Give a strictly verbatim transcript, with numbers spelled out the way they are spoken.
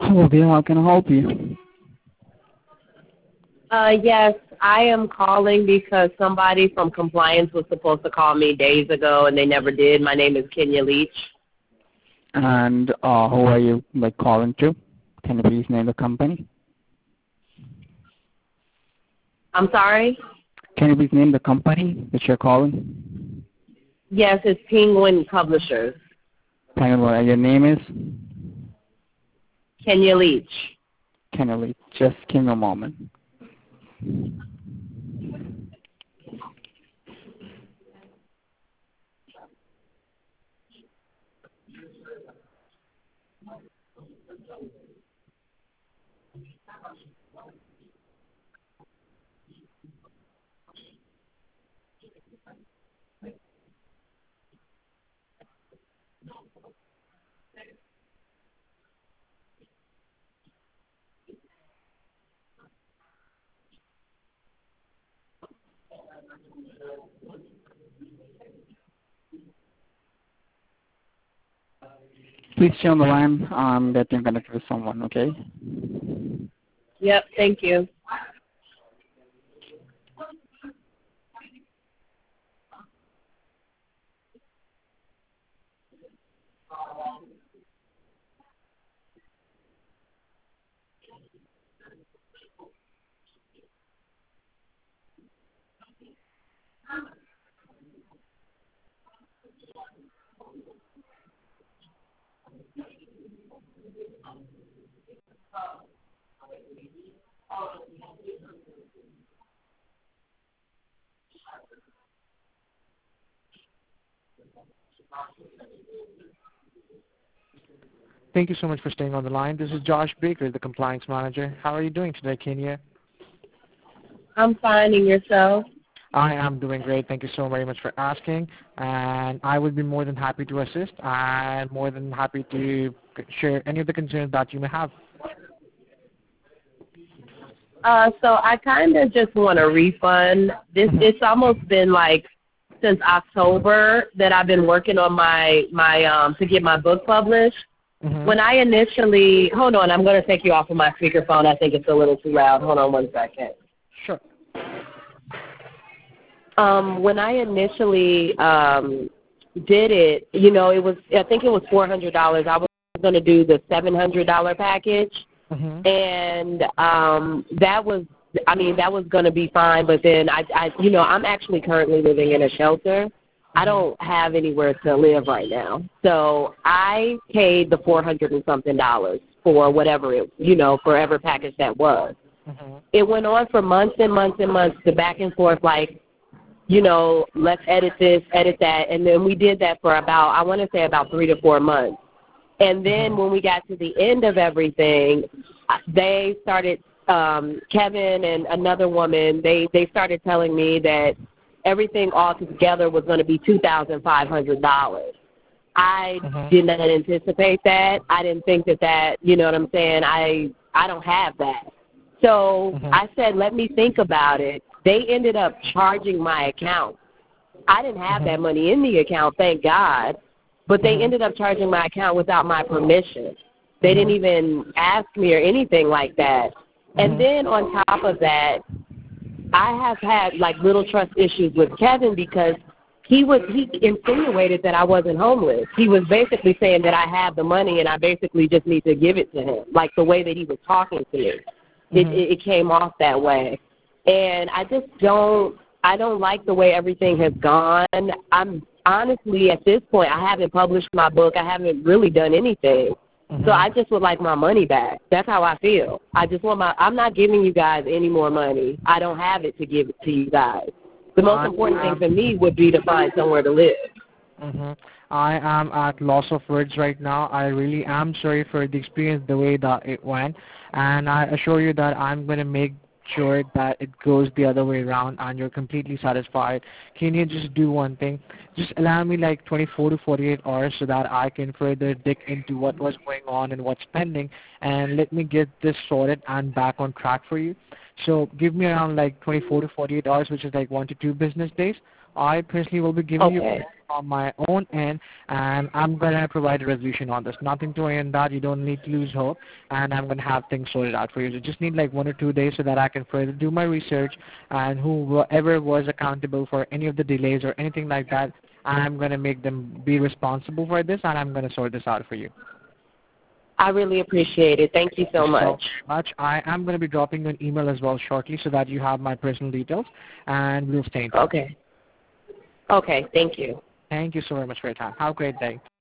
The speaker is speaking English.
Hello there, how can I help you? Uh, yes, I am calling because somebody from compliance was supposed to call me days ago and they never did. My name is Kenya Leach. And uh, who are you like calling to? Can you please name the company? I'm sorry? Can you please name the company that you're calling? Yes, it's Penguin Publishers. Penguin, what your name is? Kenya Leach. Can you please just give me a moment? Please stay on the line. I'm getting connected with someone, okay? Yep, thank you. Thank you so much for staying on the line. This is Josh Baker, the compliance manager. How are you doing today, Kenya? I'm finding yourself. I am doing great. Thank you so very much for asking. And I would be more than happy to assist and more than happy to share any of the concerns that you may have. Uh, so I kind of just want a refund. This It's almost been like since October that I've been working on my, my um, to get my book published. Mm-hmm. When I initially, hold on, I'm going to take you off of my speakerphone. I think it's a little too loud. Hold on one second. Sure. Um, when I initially um, did it, you know, it was, I think it was four hundred dollars. I was going to do the seven hundred dollars package. Mm-hmm. And um, that was, I mean, that was going to be fine. But then, I, I, you know, I'm actually currently living in a shelter. I don't have anywhere to live right now. So I paid the four hundred and something dollars for whatever it, you know, for every package that was. Mm-hmm. It went on for months and months and months, to back and forth, like, you know, let's edit this, edit that. And then we did that for about, I want to say about three to four months. And then when we got to the end of everything, they started, um, Kevin and another woman, they, they started telling me that everything all together was going to be two thousand five hundred dollars. I Mm-hmm. did not anticipate that. I didn't think that that, you know what I'm saying, I, I don't have that. So Mm-hmm. I said, let me think about it. They ended up charging my account. I didn't have Mm-hmm. that money in the account, thank God, but they Mm-hmm. ended up charging my account without my permission. They Mm-hmm. didn't even ask me or anything like that. Mm-hmm. And then on top of that, I have had like little trust issues with Kevin because he was he insinuated that I wasn't homeless. He was basically saying that I have the money and I basically just need to give it to him, like the way that he was talking to me. It, Mm-hmm. it, it came off that way. And I just don't, I don't like the way everything has gone. I'm honestly, at this point, I haven't published my book. I haven't really done anything. Mm-hmm. So I just would like my money back. That's how I feel. I just want my, I'm not giving you guys any more money. I don't have it to give it to you guys. The most important thing for me would be to find somewhere to live. Mm-hmm. I am at loss of words right now. I really am sorry for the experience, the way that it went. And I assure you that I'm going to make sure that it goes the other way around and you're completely satisfied. Can you just do one thing? Just allow me like twenty-four to forty-eight hours so that I can further dig into what was going on and what's pending, and let me get this sorted and back on track for you. So give me around like twenty-four to forty-eight hours, which is like one to two business days. I personally will be giving Okay. you on my own end, and I'm going to provide a resolution on this. Nothing to worry on that. You don't need to lose hope, and I'm going to have things sorted out for you. You just need like one or two days so that I can further do my research, and whoever was accountable for any of the delays or anything like that, I'm going to make them be responsible for this, and I'm going to sort this out for you. I really appreciate it. Thank you so Thank you much. so much. I am going to be dropping you an email as well shortly so that you have my personal details, and we'll stay in touch. Okay. Okay. Thank you. Thank you so very much for your time. Have a great day.